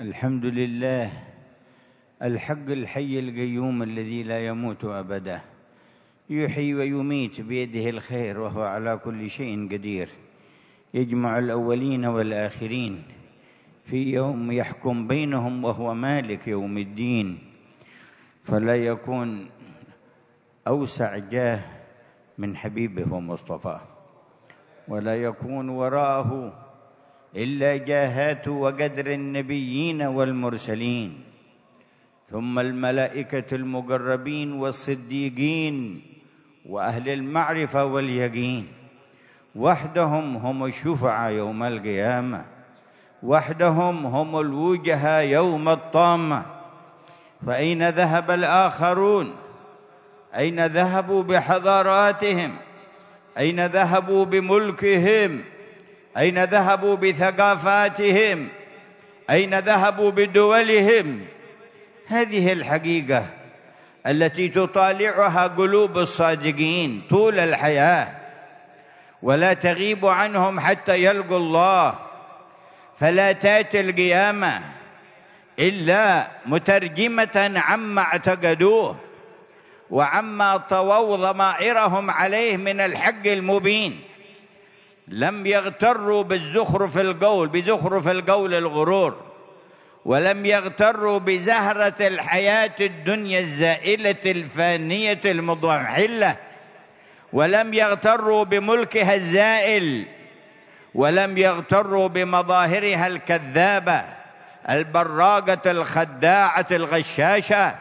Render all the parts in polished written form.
الحمد لله الحق الحي القيوم الذي لا يموت أبدا، يحيي ويميت بيده الخير وهو على كل شيء قدير، يجمع الأولين والآخرين في يوم يحكم بينهم وهو مالك يوم الدين، فلا يكون أوسع جاه من حبيبه ومصطفاه، ولا يكون وراءه إلا جاهات وقدر النبيين والمرسلين، ثم الملائكة المقربين والصديقين وأهل المعرفة واليقين، وحدهم هم الشفعاء يوم القيامة، وحدهم هم الوجهاء يوم الطامة. فأين ذهب الآخرون؟ أين ذهبوا بحضاراتهم؟ أين ذهبوا بملكهم؟ أين ذهبوا بثقافاتهم؟ أين ذهبوا بدولهم؟ هذه الحقيقة التي تطالعها قلوب الصادقين طول الحياة، ولا تغيب عنهم حتى يلقوا الله، فلا تأتي القيامة إلا مترجمة عما اعتقدوه وعما طووا ضمائرهم عليه من الحق المبين. لم يغتروا بزخرف القول الغرور، ولم يغتروا بزهرة الحياة الدنيا الزائلة الفانية المضمحلة، ولم يغتروا بملكها الزائل، ولم يغتروا بمظاهرها الكذابة البراقة الخداعة الغشاشة،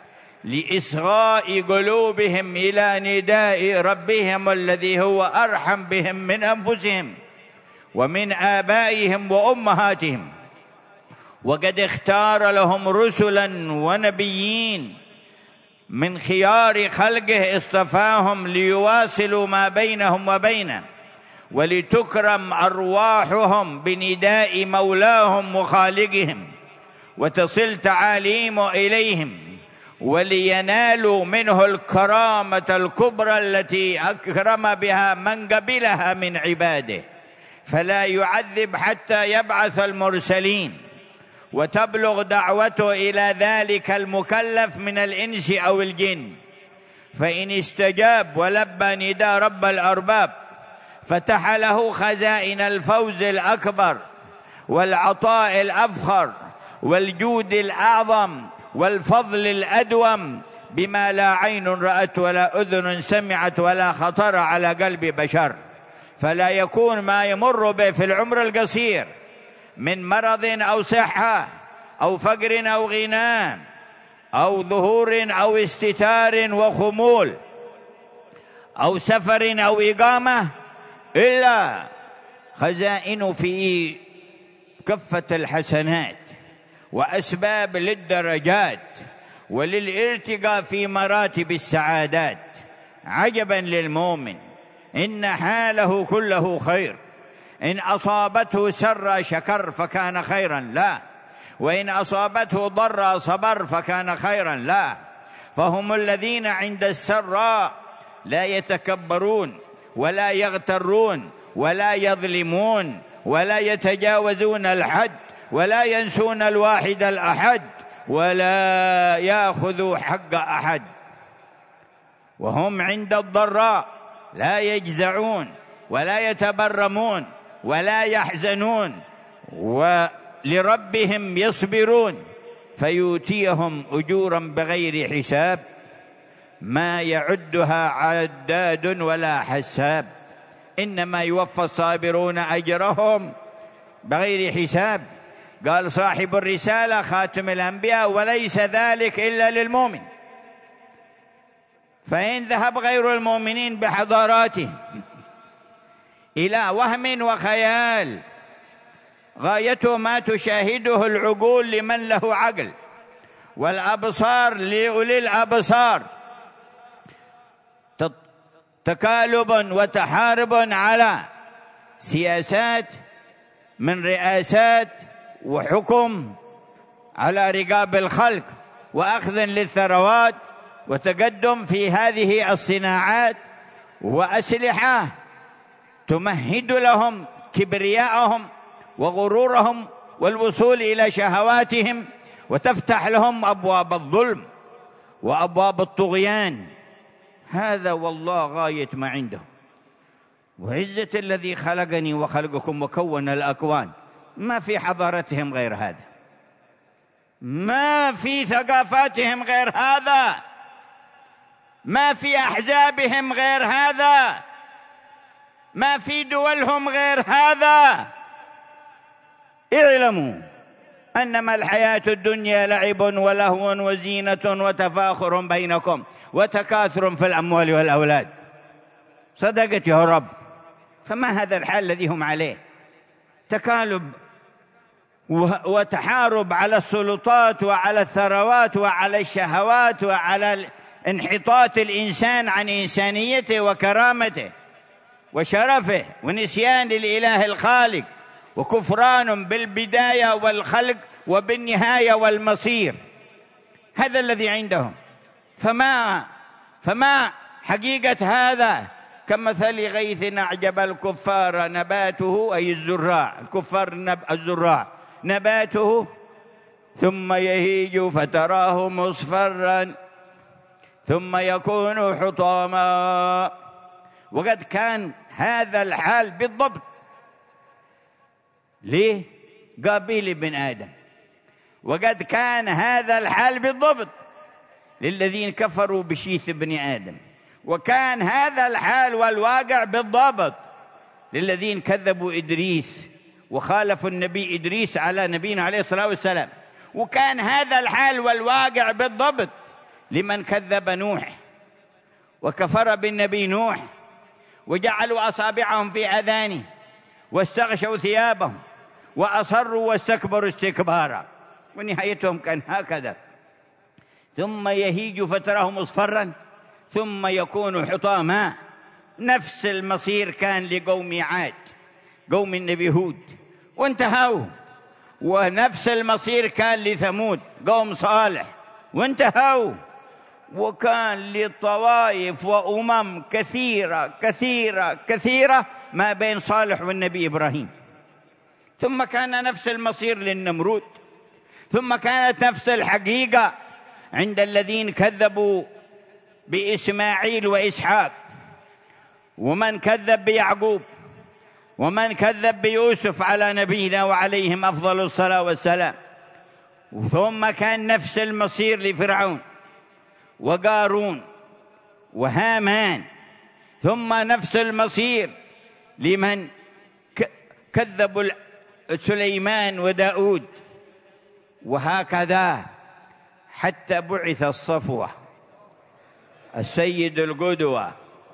لإصغاء قلوبهم إلى نداء ربهم الذي هو أرحم بهم من أنفسهم ومن آبائهم وأمهاتهم، وقد اختار لهم رسلا ونبيين من خيار خلقه، اصطفاهم ليواصلوا ما بينهم وبينه، ولتكرم أرواحهم بنداء مولاهم وخالقهم، وتصل تعاليم إليهم، ولينالوا منه الكرامة الكبرى التي أكرم بها من قبلها من عباده، فلا يعذب حتى يبعث المرسلين وتبلغ دعوته إلى ذلك المكلف من الإنس أو الجن. فإن استجاب ولبى نداء رب الأرباب فتح له خزائن الفوز الأكبر والعطاء الأفخر والجود الأعظم والفضل الأدوم بما لا عين رأت ولا أذن سمعت ولا خطر على قلب بشر، فلا يكون ما يمر به في العمر القصير من مرض أو صحة أو فقر أو غنى أو ظهور أو استتار وخمول أو سفر أو إقامة إلا خزائن في كفة الحسنات وأسباب للدرجات وللارتقاء في مراتب السعادات. عجبا للمؤمن إن حاله كله خير، إن أصابته سر شكر فكان خيرا لا، وإن أصابته ضر صبر فكان خيرا لا. فهم الذين عند السراء لا يتكبرون ولا يغترون ولا يظلمون ولا يتجاوزون الحد ولا ينسون الواحد الأحد ولا يأخذوا حق أحد، وهم عند الضراء لا يجزعون ولا يتبرمون ولا يحزنون، ولربهم يصبرون فيؤتيهم أجورا بغير حساب ما يعدها عداد ولا حساب، إنما يوفى الصابرون أجرهم بغير حساب. قال صاحب الرسالة خاتم الأنبياء: وليس ذلك إلا للمؤمن. فإن ذهب غير المؤمنين بحضاراتهم إلى وهم وخيال غايته ما تشاهده العقول لمن له عقل والأبصار لأولي الأبصار، تكالب وتحارب على سياسات من رئاسات وحكم على رقاب الخلق وأخذ للثروات وتقدم في هذه الصناعات وأسلحة تمهد لهم كبرياءهم وغرورهم والوصول إلى شهواتهم، وتفتح لهم أبواب الظلم وأبواب الطغيان. هذا والله غاية ما عنده. وعزة الذي خلقني وخلقكم وكون الأكوان، ما في حضارتهم غير هذا، ما في ثقافاتهم غير هذا، ما في أحزابهم غير هذا، ما في دولهم غير هذا. اعلموا أنما الحياة الدنيا لعب ولهو وزينة وتفاخر بينكم وتكاثر في الأموال والأولاد. صدقت يا رب. فما هذا الحال الذي هم عليه؟ تكالب وتحارب على السلطات وعلى الثروات وعلى الشهوات وعلى انحطاط الإنسان عن إنسانيته وكرامته وشرفه، ونسيان الإله الخالق، وكفران بالبداية والخلق وبالنهاية والمصير. هذا الذي عندهم. فما حقيقة هذا؟ كمثل غيث أعجب الكفار نباته، أي الزراع، الكفار الزراع، نباته ثم يهيج فتراه مصفرا ثم يكون حطاما. وقد كان هذا الحال بالضبط لقابيل بن آدم، وقد كان هذا الحال بالضبط للذين كفروا بشيث بن آدم، وكان هذا الحال والواقع بالضبط للذين كذبوا إدريس وخالفوا النبي إدريس على نبينا عليه الصلاة والسلام، وكان هذا الحال والواقع بالضبط لمن كذب نوح وكفر بالنبي نوح وجعلوا أصابعهم في آذانه واستغشوا ثيابهم وأصروا واستكبروا استكبارا، ونهايتهم كان هكذا. ثم يهيج فتراه مصفرا ثم يكون حطاما. نفس المصير كان لقوم عاد، قوم النبي هود، وانتهوا. ونفس المصير كان لثمود، قوم صالح، وانتهوا. وكان لطوائف وأمم كثيرة كثيرة كثيرة ما بين صالح والنبي إبراهيم. ثم كان نفس المصير للنمرود، ثم كانت نفس الحقيقة عند الذين كذبوا بإسماعيل وإسحاق، ومن كذب بيعقوب، ومن كذب بيوسف على نبينا وعليهم أفضل الصلاة والسلام. ثم كان نفس المصير لفرعون وقارون وهامان. ثم نفس المصير لمن كذبوا سليمان وداود. وهكذا حتى بعث الصفوة، السيد القدوة،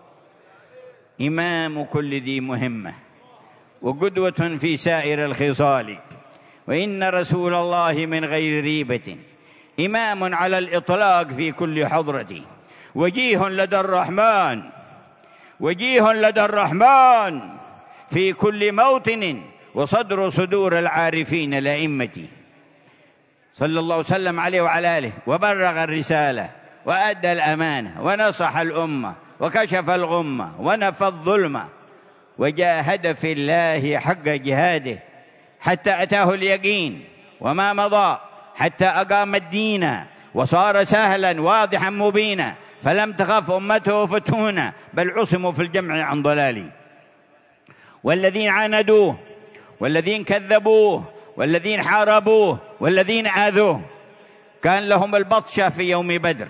إمام كل ذي مهمة وقدوة في سائر الخصال، وإن رسول الله من غير ريبة إمام على الإطلاق في كل حضرة، وجيه لدى الرحمن، وجيه لدى الرحمن في كل موطن، وصدر صدور العارفين الأئمة. صلى الله وسلم عليه وعلى آله، وبلغ الرسالة وأدى الأمانة ونصح الأمة وكشف الغمة ونفى الظلمة، وجاهد في الله حق جهاده حتى أتاه اليقين، وما مضى حتى أقام الدين وصار سهلا واضحا مبينا، فلم تخف أمته فتونا بل عصموا في الجمع عن ضلال. والذين عاندوه والذين كذبوه والذين حاربوه والذين آذوه كان لهم البطشة في يوم بدر،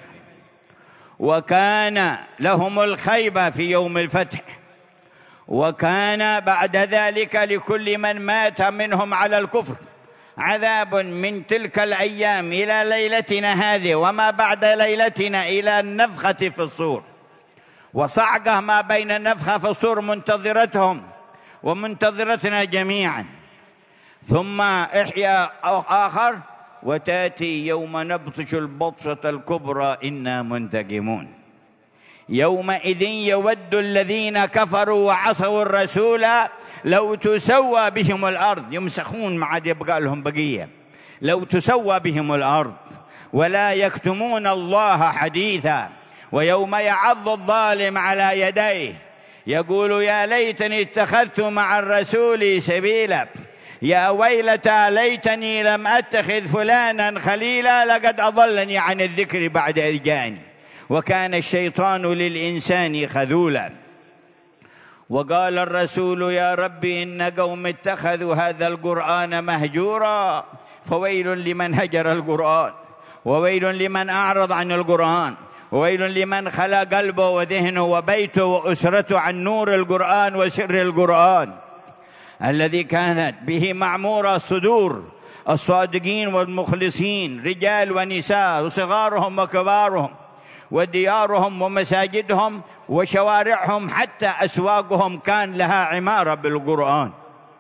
وكان لهم الخيبة في يوم الفتح، وكان بعد ذلك لكل من مات منهم على الكفر عذاب من تلك الأيام إلى ليلتنا هذه، وما بعد ليلتنا إلى النفخة في الصور، وصعقة ما بين النفخة في الصور منتظرتهم ومنتظرتنا جميعا. ثم إحياء آخر، وتأتي يوم نبطش البطشة الكبرى إنا منتقمون. يومئذ يود الذين كفروا وعصوا الرسول لو تسوى بهم الأرض، يمسخون ما عاد يبقى لهم بقية، لو تسوى بهم الأرض ولا يكتمون الله حديثا. ويوم يعض الظالم على يديه يقول يا ليتني اتخذت مع الرسول سبيلا، يا ويلتى ليتني لم أتخذ فلانا خليلا لقد أضلني عن الذكر بعد إذ جاءني وكان الشيطان للإنسان خذولا. وقال الرسول يا رب إن قوم اتخذوا هذا القرآن مهجورا، فويل لمن هجر القرآن، وويل لمن أعرض عن القرآن، وويل لمن خلا قلبه وذهنه وبيته وأسرته عن نور القرآن وسر القرآن الذي كانت به معمورة صدور الصادقين والمخلصين، رجال ونساء وصغارهم وكبارهم، وديارهم ومساجدهم وشوارعهم حتى أسواقهم كان لها عمارة بالقرآن.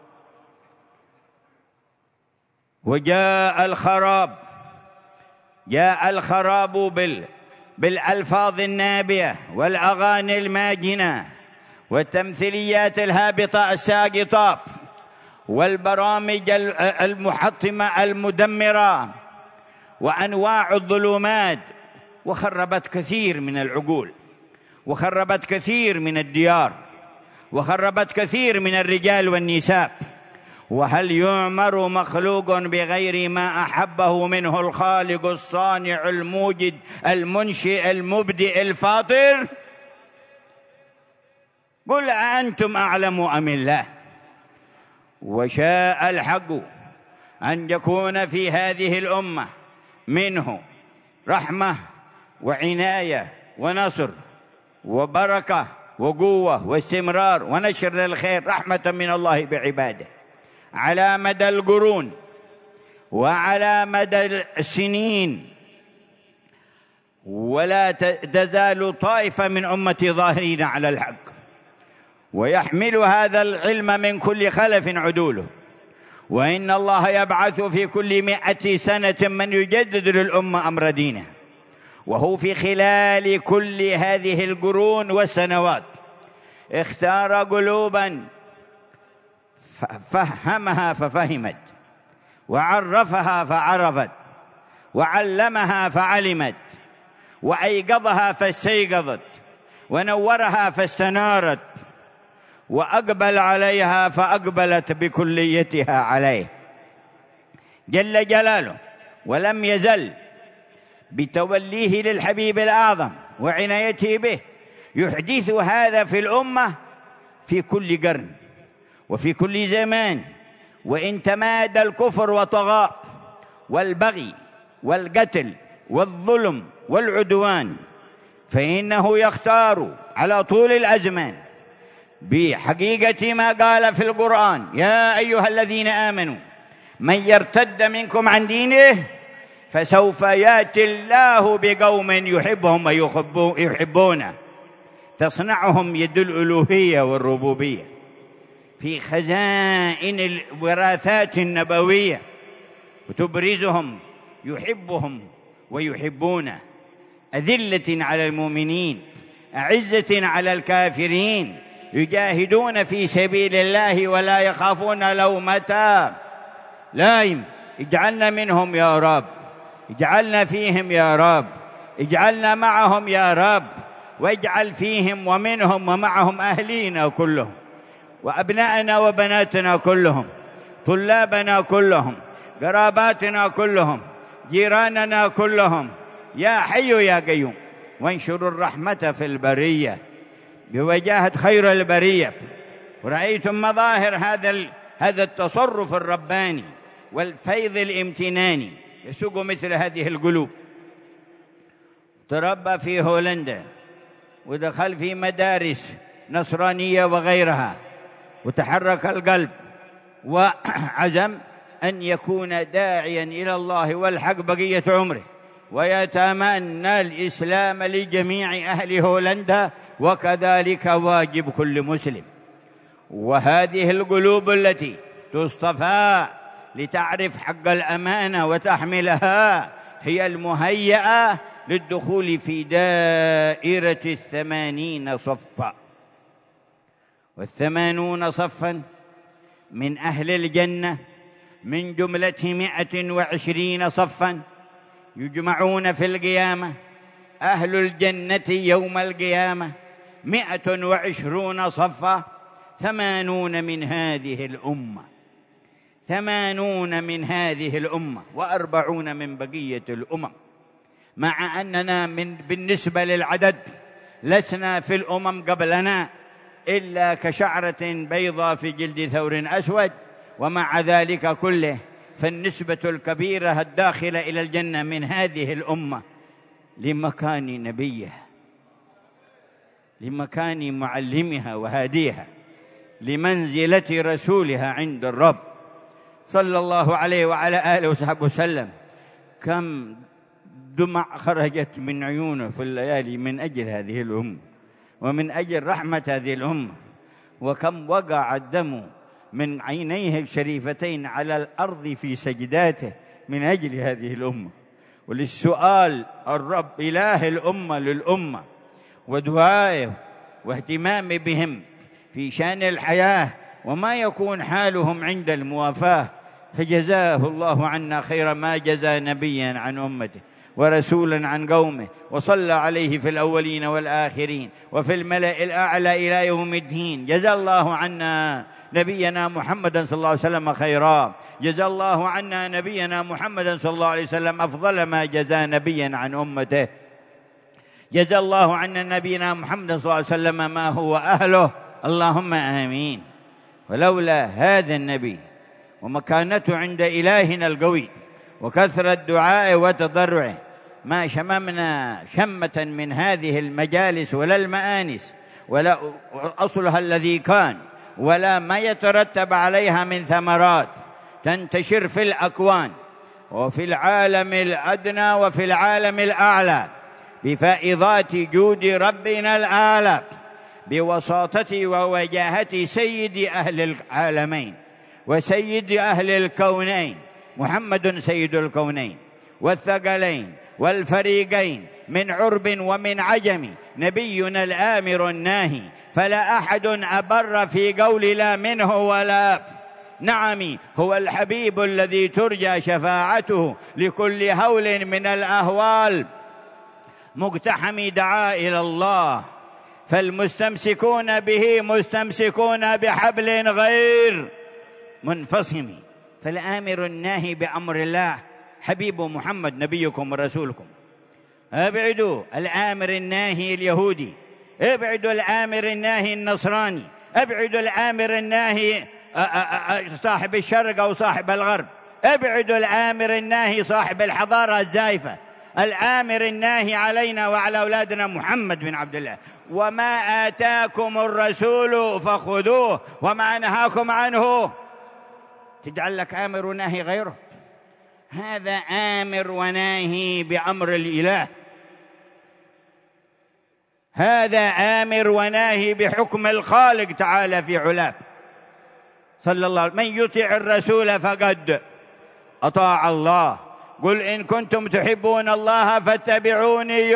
وجاء الخراب، جاء الخراب بالألفاظ النابية والأغاني الماجنة والتمثيليات الهابطة الساقطة والبرامج المحطمة المدمرة وأنواع الظلمات، وخربت كثير من العقول، وخربت كثير من الديار، وخربت كثير من الرجال والنساء. وهل يعمر مخلوق بغير ما أحبه منه الخالق الصانع الموجد المنشئ المبدئ الفاطر؟ قل أأنتم أعلم أم الله؟ وشاء الحق أن يكون في هذه الأمة منه رحمة وعناية ونصر وبركة وقوة واستمرار ونشر للخير، رحمة من الله بعباده على مدى القرون وعلى مدى السنين. ولا تزال طائفة من أمتي ظاهرين على الحق، ويحمل هذا العلم من كل خلف عدوله. وإن الله يبعث في كل 100 سنة من يجدد للأمة أمر دينه، وهو في خلال كل هذه القرون والسنوات اختار قلوبا فهمها ففهمت، وعرفها فعرفت، وعلمها فعلمت، وأيقظها فاستيقظت، ونورها فاستنارت، وأقبل عليها فأقبلت بكليتها عليه جل جلاله. ولم يزل بتوليه للحبيب الأعظم وعنايته به يحدث هذا في الأمة في كل قرن وفي كل زمان، وإن تمادى الكفر وطغى والبغي والقتل والظلم والعدوان، فإنه يختار على طول الأزمان بحقيقة ما قال في القرآن: يا أيها الذين آمنوا من يرتد منكم عن دينه فسوف يأتي الله بقوم يحبهم ويحبونه، تصنعهم يد الألوهية والربوبية في خزائن الوراثات النبوية، وتبرزهم يحبهم ويحبونه، أذلة على المؤمنين أعزة على الكافرين، يجاهدون في سبيل الله ولا يخافون لومة لائم. اجعلنا منهم يا رب، اجعلنا فيهم يا رب، اجعلنا معهم يا رب، واجعل فيهم ومنهم ومعهم أهلينا كلهم، وأبنائنا وبناتنا كلهم، طلابنا كلهم، قراباتنا كلهم، جيراننا كلهم، يا حي يا قيوم. وانشر الرحمة في البرية بوجاهة خير البرية. ورأيتم مظاهر هذا التصرف الرباني والفيض الامتناني يسوق مثل هذه القلوب. تربى في هولندا ودخل في مدارس نصرانية وغيرها، وتحرك القلب وعزم أن يكون داعيا إلى الله والحق بقية عمره، ويتمنى الإسلام لجميع أهل هولندا، وكذلك واجب كل مسلم. وهذه القلوب التي تصطفى لتعرف حق الأمانة وتحملها هي المهيئة للدخول في دائرة 80 صفا. 80 صفا من أهل الجنة من جملة 120 صفا يجمعون في القيامة. أهل الجنة يوم القيامة 120 صفا، 80 من هذه الأمة، 80 من هذه الأمة و40 من بقية الأمم، مع أننا بالنسبة للعدد لسنا في الأمم قبلنا إلا كشعرة بيضاء في جلد ثور أسود، ومع ذلك كله فالنسبة الكبيرة الداخلة إلى الجنة من هذه الأمة لمكان نبيها، لمكان معلمها وهاديها، لمنزلة رسولها عند الرب صلى الله عليه وعلى آله وصحبه وسلم. كم دمع خرجت من عيونه في الليالي من أجل هذه الأمة ومن أجل رحمة هذه الأمة، وكم وقع الدم من عينيه الشريفتين على الأرض في سجداته من أجل هذه الأمة، وللسؤال الرب إله الأمة للأمة ودعائه واهتمام بهم في شأن الحياة وما يكون حالهم عند الموافاة، فجزاه الله عنا خير ما جزى نبيا عن أمته ورسولا عن قومه، وصلى عليه في الأولين والآخرين وفي الملأ الأعلى إلى يوم الدين. جزى الله عنا نبينا محمدا صلى الله عليه وسلم خيرا، جزى الله عنا نبينا محمدا صلى الله عليه وسلم أفضل ما جزى نبيا عن أمته، جزى الله عنا نبينا محمدا صلى الله عليه وسلم ما هو أهله، اللهم آمين. ولولا هذا النبي ومكانته عند إلهنا القوي وكثرة دعائه وتضرعه ما شممنا شمة من هذه المجالس ولا المآنس ولا أصلها الذي كان ولا ما يترتب عليها من ثمرات تنتشر في الأكوان وفي العالم الأدنى وفي العالم الأعلى بفائضات جود ربنا الأعلى بوساطة ووجاهة سيد أهل العالمين وسيد أهل الكونين محمد سيد الكونين والثقلين والفريقين من عرب ومن عجم، نبينا الآمر الناهي، فلا أحد أبر في قول لا منه ولا نعم، هو الحبيب الذي ترجى شفاعته لكل هول من الأهوال، مقتحم دعا إلى الله، فالمستمسكون به مستمسكون بحبل غير منفصم، فالآمر الناهي بأمر الله حبيب محمد نبيكم ورسولكم. ابعدوا الآمر الناهي اليهودي، ابعدوا الآمر الناهي النصراني، ابعدوا الآمر الناهي صاحب الشرق أو صاحب الغرب، ابعدوا الآمر الناهي صاحب الحضارة الزائفة، الآمر الناهي علينا وعلى أولادنا محمد بن عبد الله. وما آتاكم الرسول فخذوه وما نهاكم عنه تجعل لك آمر وناهي غيره، هذا آمر وناهي بأمر الإله، هذا آمر وناهي بحكم الخالق تعالى في علاه صلى الله عليه وسلم. من يطع الرسول فقد أطاع الله، قل إن كنتم تحبون الله فاتبعوني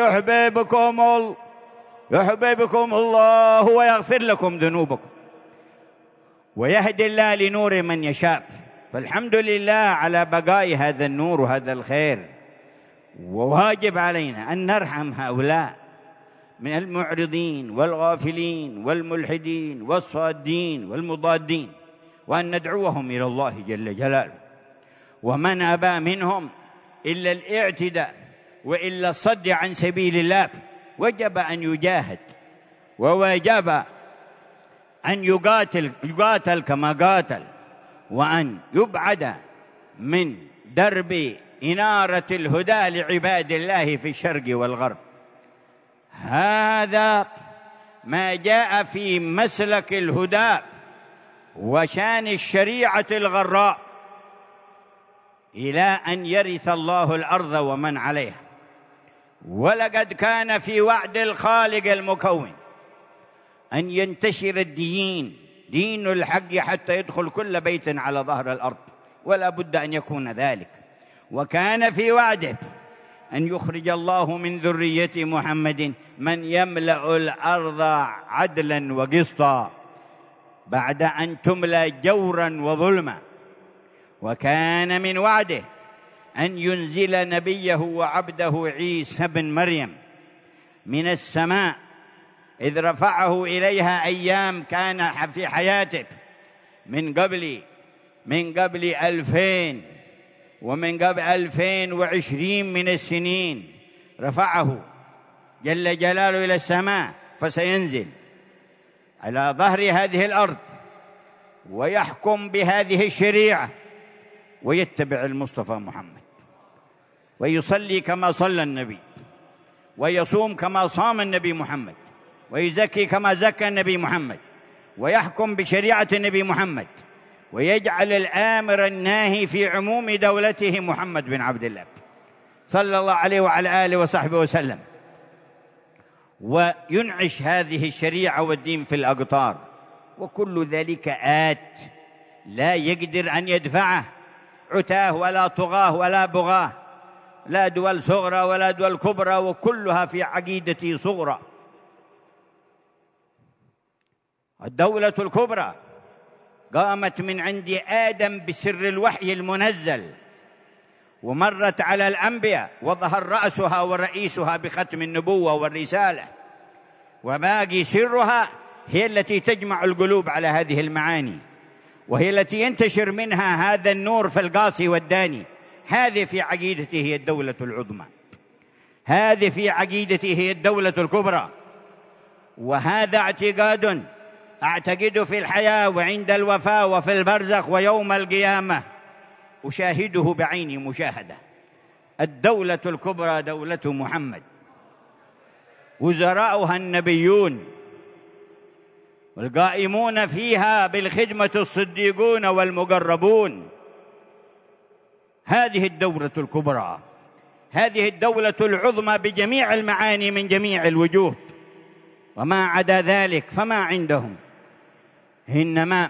يحببكم الله ويغفر لكم ذنوبكم ويهدي الله لنور من يشاء. فالحمد لله على بقاء هذا النور وهذا الخير، وواجب علينا أن نرحم هؤلاء من المعرضين والغافلين والملحدين والصادين والمضادين، وأن ندعوهم إلى الله جل جلاله. ومن أبى منهم إلا الاعتداء وإلا الصد عن سبيل الله وجب أن يجاهد، ووجب أن يقاتل كما قاتل، وأن يبعد من درب إنارة الهدى لعباد الله في الشرق والغرب. هذا ما جاء في مسلك الهدى وشان الشريعة الغراء إلى أن يرث الله الأرض ومن عليها. ولقد كان في وعد الخالق المكون أن ينتشر الدين، دين الحق، حتى يدخل كل بيت على ظهر الأرض، ولا بد أن يكون ذلك. وكان في وعده أن يخرج الله من ذرية محمد من يملأ الأرض عدلا وقسطا بعد أن تملأ جورا وظلما. وكان من وعده أن ينزل نبيه وعبده عيسى بن مريم من السماء، إذ رفعه إليها أيام كان في حياته من قبل من قبل 2000 ومن قبل 2020 من السنين، رفعه جل جلاله إلى السماء، فسينزل على ظهر هذه الأرض ويحكم بهذه الشريعة، ويتبع المصطفى محمد، ويصلي كما صلى النبي، ويصوم كما صام النبي محمد، ويزكي كما زكى النبي محمد، ويحكم بشريعة النبي محمد، ويجعل الآمر الناهي في عموم دولته محمد بن عبد الله صلى الله عليه وعلى آله وصحبه وسلم، وينعش هذه الشريعة والدين في الأقطار. وكل ذلك آت لا يقدر أن يدفعه عتاه ولا طغاه ولا بغاه، لا دول صغرى ولا دول كبرى، وكلها في عقيدة صغرى. الدولة الكبرى قامت من عند آدم بسر الوحي المنزل، ومرت على الأنبياء، وظهر رأسها ورئيسها بختم النبوة والرسالة، وباقي سرها هي التي تجمع القلوب على هذه المعاني، وهي التي ينتشر منها هذا النور في القاصي والداني. هذه في عقيدته هي الدولة العظمى، هذه في عقيدته هي الدولة الكبرى. وهذا اعتقاد أعتقد في الحياة وعند الوفاة وفي البرزخ ويوم القيامة، أشاهده بعيني مشاهدة. الدولة الكبرى دولة محمد، وزراؤها النبيون، والقائمون فيها بالخدمة الصديقون والمقربون. هذه الدولة الكبرى، هذه الدولة العظمى بجميع المعاني من جميع الوجوه. وما عدا ذلك فما عندهم، إنما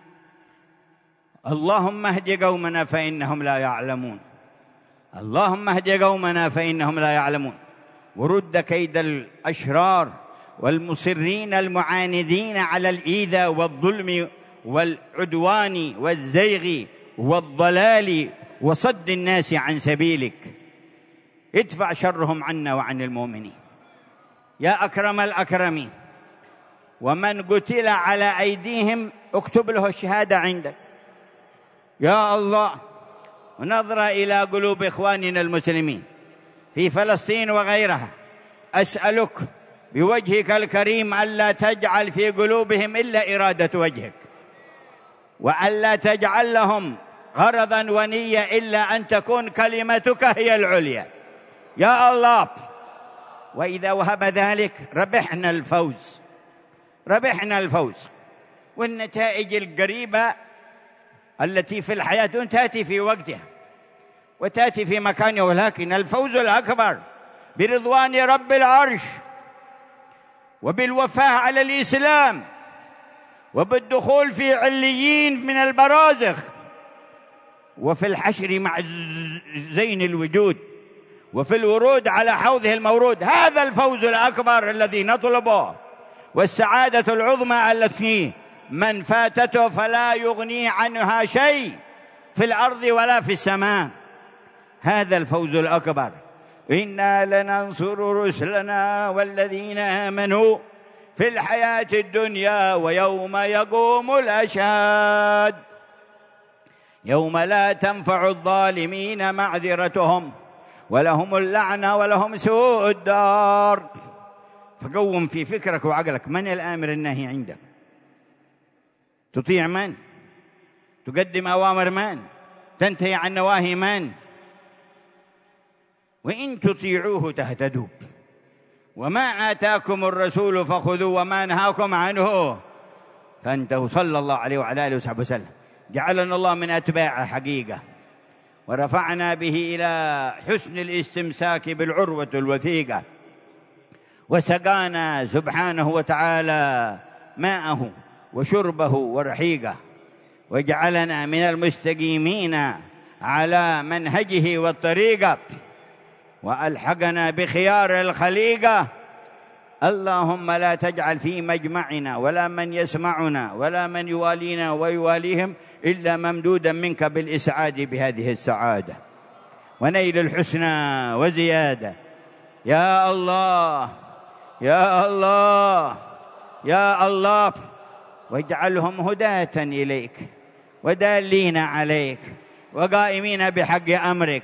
اللهم اهد قومنا فإنهم لا يعلمون، اللهم اهد قومنا فإنهم لا يعلمون، ورد كيد الأشرار والمصرين المعاندين على الإيذاء والظلم والعدوان والزيغ والضلال وصد الناس عن سبيلك. ادفع شرهم عنا وعن المؤمنين يا أكرم الأكرمين. ومن قتل على أيديهم اكتب له الشهادة عندك يا الله. ونظرة إلى قلوب إخواننا المسلمين في فلسطين وغيرها، أسألك بوجهك الكريم ألا تجعل في قلوبهم إلا إرادة وجهك، وألا تجعل لهم غرضا ونية إلا أن تكون كلمتك هي العليا يا الله. وإذا وهب ذلك ربحنا الفوز، ربحنا الفوز. والنتائج القريبة التي في الحياة تأتي في وقتها وتأتي في مكانها، ولكن الفوز الأكبر برضوان رب العرش، وبالوفاء على الإسلام، وبالدخول في عليين من البرازخ، وفي الحشر مع زين الوجود، وفي الورود على حوضه المورود. هذا الفوز الأكبر الذي نطلبه، والسعادة العظمى التي من فاتته فلا يغني عنها شيء في الأرض ولا في السماء. هذا الفوز الأكبر. إنا لننصر رسلنا والذين آمنوا في الحياة الدنيا ويوم يقوم الأشهاد، يوم لا تنفع الظالمين معذرتهم ولهم اللعنة ولهم سوء الدار. فقوم في فكرك وعقلك، من الآمر الناهي عندك؟ تطيع من؟ تقدم أوامر من؟ تنتهي عن نواهي من؟ وإن تطيعوه تهتدوا، وما آتاكم الرسول فخذوا وما نهاكم عنه فانتهوا. صلى الله عليه وعلى آله وصحبه وسلم. جعلنا الله من أتباعه حقيقة، ورفعنا به إلى حسن الاستمساك بالعروة الوثيقة، وسقانا سبحانه وتعالى ماءه وشربه ورحيقه، وجعلنا من المستقيمين على منهجه والطريقة، وألحقنا بخيار الخليقة. اللهم لا تجعل في مجمعنا ولا من يسمعنا ولا من يوالينا ويواليهم إلا ممدودا منك بالإسعاد بهذه السعادة ونيل الحسنى وزيادة يا الله يا الله يا الله. واجعلهم هداة إليك ودالين عليك وقائمين بحق أمرك،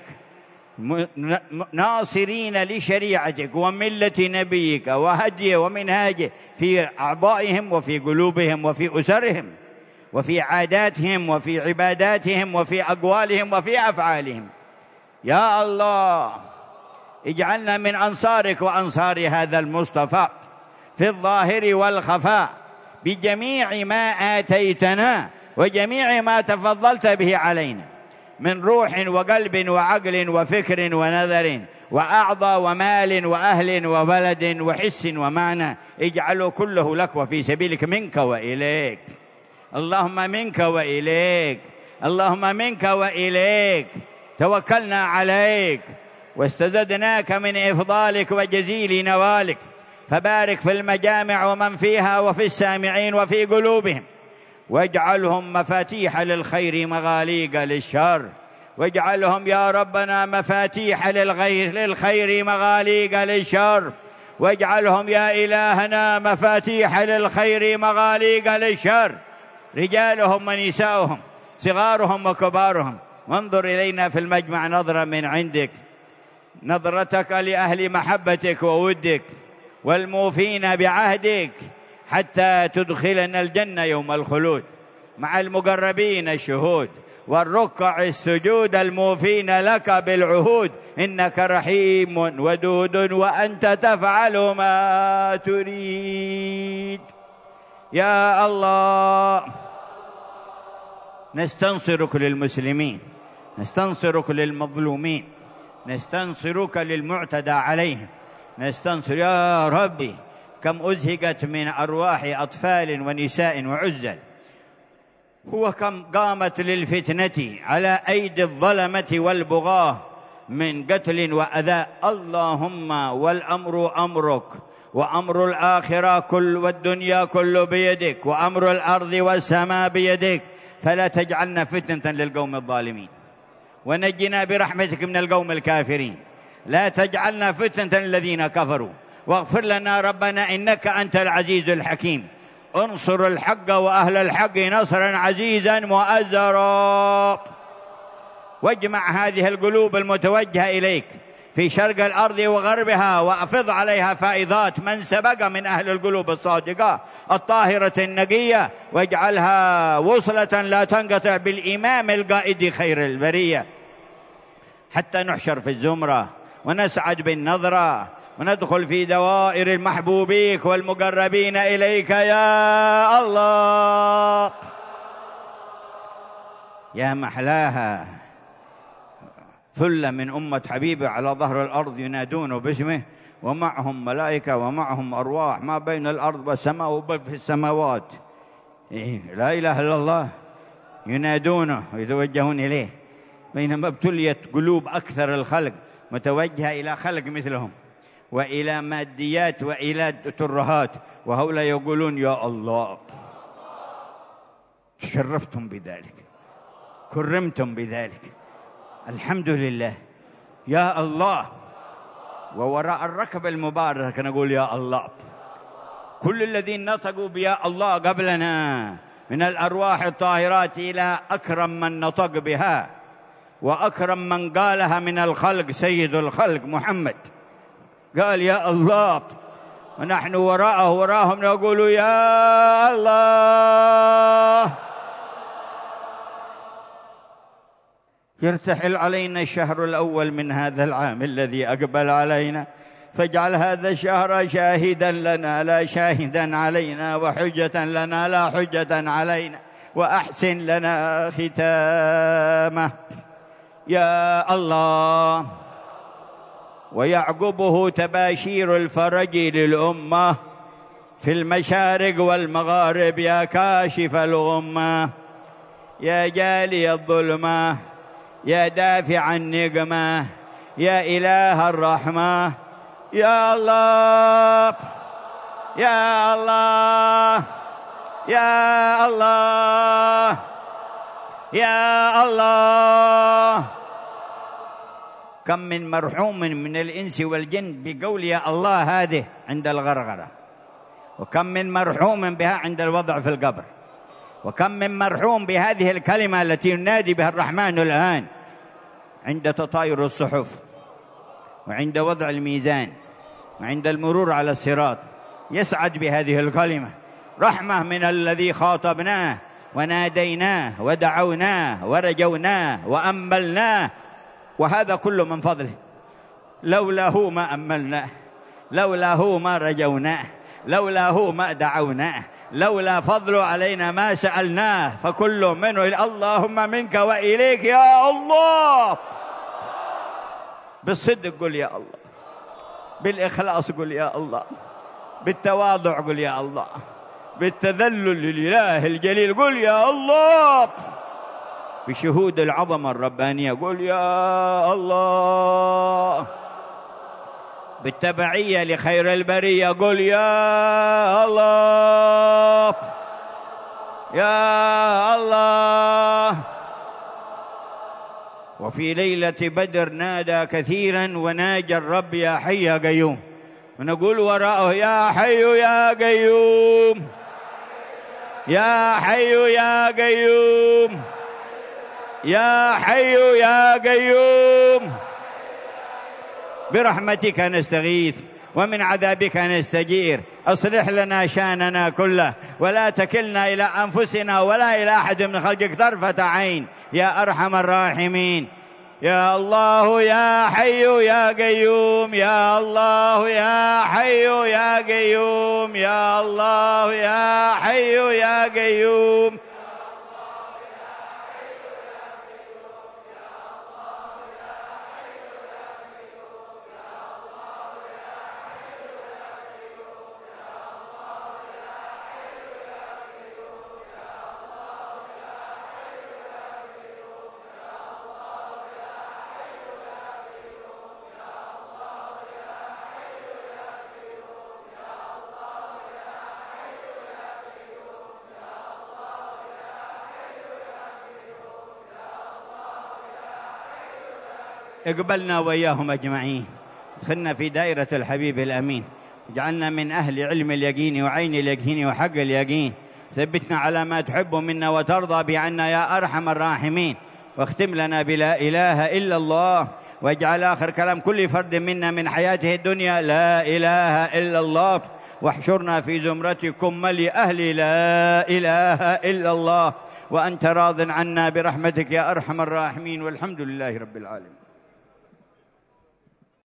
ناصرين لشريعتك وملة نبيك وهديه ومنهاجه في أعضائهم وفي قلوبهم وفي أسرهم وفي عاداتهم وفي عباداتهم وفي أقوالهم وفي أفعالهم. يا الله اجعلنا من أنصارك وأنصار هذا المصطفى في الظاهر والخفاء بجميع ما آتيتنا وجميع ما تفضلت به علينا من روح وقلب وعقل وفكر ونذر وأعضى ومال وأهل وبلد وحس ومعنى، اجعله كله لك وفي سبيلك منك وإليك. اللهم منك وإليك، اللهم منك وإليك توكلنا عليك واستزدناك من إفضالك وجزيل نوالك، فبارك في المجامع ومن فيها وفي السامعين وفي قلوبهم، واجعلهم مفاتيح للخير مغاليق للشر، واجعلهم يا ربنا مفاتيح للخير مغاليق للشر، واجعلهم يا إلهنا مفاتيح للخير مغاليق للشر، رجالهم ونساؤهم صغارهم وكبارهم. وانظر إلينا في المجمع نظرة من عندك، نظرتك لأهل محبتك وودك والموفين بعهدك، حتى تدخلنا الجنة يوم الخلود مع المقربين الشهود والركع السجود الموفين لك بالعهود، إنك رحيم ودود وأنت تفعل ما تريد. يا الله نستنصرك للمسلمين، نستنصرك للمظلومين، نستنصرك للمعتدى عليهم، نستنصر يا ربي. كم أزهقت من أرواح أطفال ونساء وعزل، وكم قامت للفتنة على أيدي الظلمة والبغاة من قتل وأذى. اللهم والأمر أمرك، وأمر الآخرة كل والدنيا كل بيدك، وأمر الأرض والسماء بيدك، فلا تجعلنا فتنة للقوم الظالمين، ونجنا برحمتك من القوم الكافرين، لا تجعلنا فتنة للذين كفروا، واغفر لنا ربنا إنك أنت العزيز الحكيم. انصر الحق وأهل الحق نصرا عزيزا مؤزرا، واجمع هذه القلوب المتوجهة إليك في شرق الأرض وغربها، وأفض عليها فائضات من سبق من أهل القلوب الصادقة الطاهرة النقية، واجعلها وصلة لا تنقطع بالإمام القائد خير البرية، حتى نحشر في الزمرة ونسعد بالنظرة وندخل في دوائر المحبوبيك والمقربين إليك. يا الله يا محلاها ثلة من أمة حبيبه على ظهر الأرض ينادون باسمه، ومعهم ملائكة ومعهم أرواح ما بين الأرض والسماء وفي السماوات، لا إله إلا الله، ينادونه ويتوجهون إليه، بينما ابتليت قلوب أكثر الخلق متوجهة إلى خلق مثلهم وإلى ماديات وإلى ترهات، وهؤلاء يقولون يا الله. تشرفتم بذلك، كرمتم بذلك، الحمد لله يا الله. ووراء الركب المبارك نقول يا الله. كل الذين نطقوا بيا الله قبلنا من الأرواح الطاهرات إلى أكرم من نطق بها وأكرم من قالها من الخلق سيد الخلق محمد، قال يا الله، ونحن وراءهم نقول يا الله. يرتحل علينا الشهر الأول من هذا العام الذي أقبل علينا، فاجعل هذا الشهر شاهدا لنا لا شاهدا علينا، وحجة لنا لا حجة علينا، وأحسن لنا ختامه يا الله. ويعقبه تباشير الفرج للأمة في المشارق والمغارب، يا كاشف الغمة، يا جالي الظلمة، يا دافع النقمة، يا إله الرحمة، يا الله يا الله يا الله يا الله. كم من مرحوم من الإنس والجن بقول يا الله هذه عند الغرغرة، وكم من مرحوم بها عند الوضع في القبر، وكم من مرحوم بهذه الكلمة التي ينادي بها الرحمن الآن عند تطاير الصحف، وعند وضع الميزان، وعند المرور على الصراط، يسعد بهذه الكلمة. رحمة من الذي خاطبناه وناديناه ودعوناه ورجوناه وأملناه، وهذا كله من فضله. لولاه ما أملناه، لولاه ما رجوناه، لولاه ما دعوناه، لولا فضل علينا ما سألناه، فكل منه اللهم منك وإليك يا الله. بالصدق قل يا الله، بالإخلاص قل يا الله، بالتواضع قل يا الله، بالتذلل لله الجليل قل يا الله، بشهود العظمة الربانية قل يا الله، بالتبعية لخير البرية قل يا الله يا الله. وفي ليلة بدر نادى كثيرا وناجى الرب يا حي يا قيوم، ونقول وراءه يا حي يا قيوم، يا حي يا قيوم، يا حي يا قيوم، برحمتك نستغيث ومن عذابك نستجير. أصلح لنا شاننا كله، ولا تكلنا إلى أنفسنا ولا إلى أحد من خلقك طرفة عين يا أرحم الراحمين. يا الله يا حي يا قيوم، يا الله يا حي يا قيوم، يا الله يا حي يا قيوم. اقبلنا وإياهم أجمعين، ادخلنا في دائرة الحبيب الأمين، اجعلنا من أهل علم اليقين وعين اليقين وحق اليقين، ثبتنا على ما تحب منا وترضى بعنا يا أرحم الراحمين، واختم لنا بلا إله إلا الله، واجعل آخر كلام كل فرد منا من حياته الدنيا لا إله إلا الله، واحشرنا في زمرتكم لأهل لا إله إلا الله، وأنت راض عنا برحمتك يا أرحم الراحمين، والحمد لله رب العالمين.